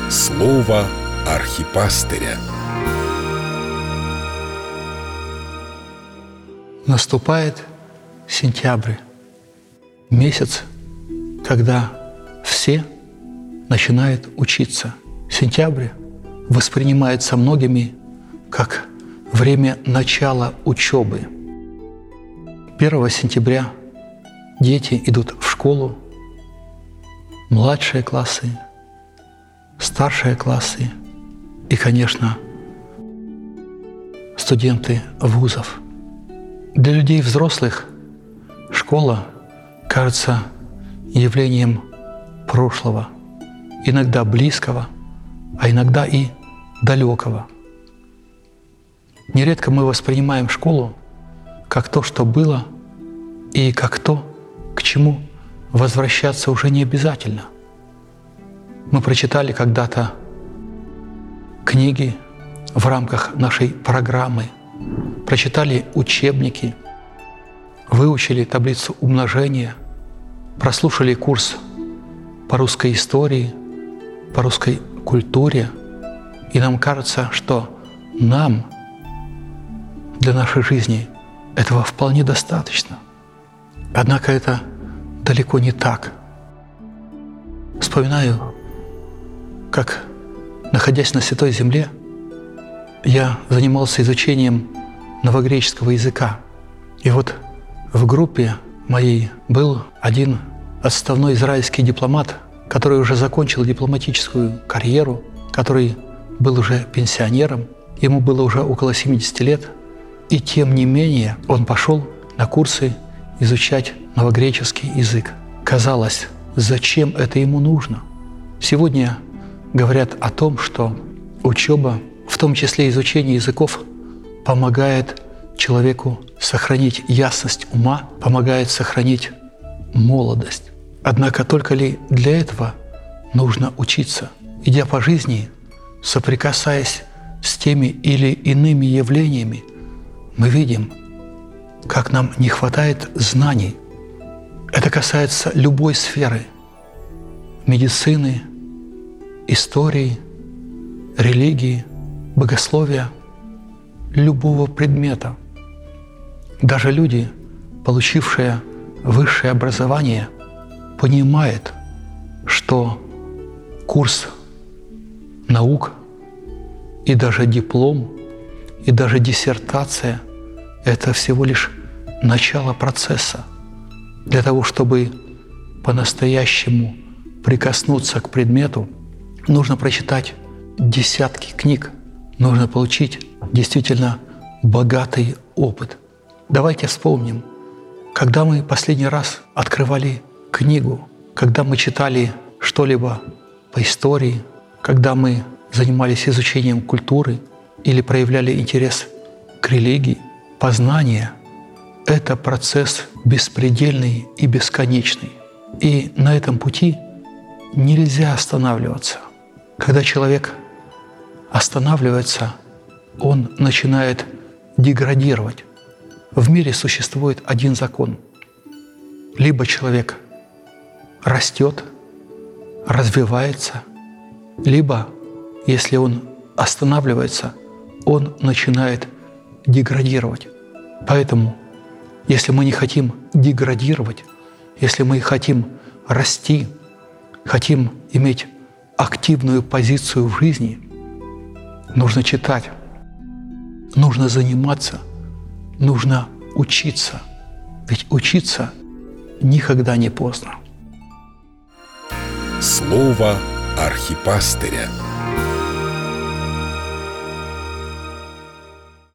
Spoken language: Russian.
Слово архипастыря. Наступает сентябрь, месяц, когда все начинают учиться. Сентябрь воспринимается многими как время начала учебы. 1 сентября дети идут в школу, младшие классы, старшие классы и, конечно, студенты вузов. Для людей взрослых школа кажется явлением прошлого, иногда близкого, а иногда и далекого. Нередко мы воспринимаем школу как то, что было, и как то, к чему возвращаться уже не обязательно. Мы прочитали когда-то книги в рамках нашей программы, прочитали учебники, выучили таблицу умножения, прослушали курс по русской истории, по русской культуре, и нам кажется, что нам для нашей жизни этого вполне достаточно. Однако это далеко не так. Вспоминаю, как, находясь на Святой Земле, я занимался изучением новогреческого языка. И вот в группе моей был один отставной израильский дипломат, который уже закончил дипломатическую карьеру, который был уже пенсионером, ему было уже около 70 лет, и тем не менее он пошел на курсы изучать новогреческий язык. Казалось, зачем это ему нужно? Сегодня говорят о том, что учеба, в том числе изучение языков, помогает человеку сохранить ясность ума, помогает сохранить молодость. Однако только ли для этого нужно учиться? Идя по жизни, соприкасаясь с теми или иными явлениями, мы видим, как нам не хватает знаний. Это касается любой сферы – медицины, истории, религии, богословия, любого предмета. Даже люди, получившие высшее образование, понимают, что курс наук и даже диплом, и даже диссертация – это всего лишь начало процесса. Для того, чтобы по-настоящему прикоснуться к предмету, нужно прочитать десятки книг, нужно получить действительно богатый опыт. Давайте вспомним, когда мы последний раз открывали книгу, когда мы читали что-либо по истории, когда мы занимались изучением культуры или проявляли интерес к религии. Познание – это процесс беспредельный и бесконечный. И на этом пути нельзя останавливаться. Когда человек останавливается, он начинает деградировать. В мире существует один закон. Либо человек растет, развивается, либо, если он останавливается, он начинает деградировать. Поэтому, если мы не хотим деградировать, если мы хотим расти, хотим иметь активную позицию в жизни, нужно читать, нужно заниматься, нужно учиться. Ведь учиться никогда не поздно. Слово архипастыря.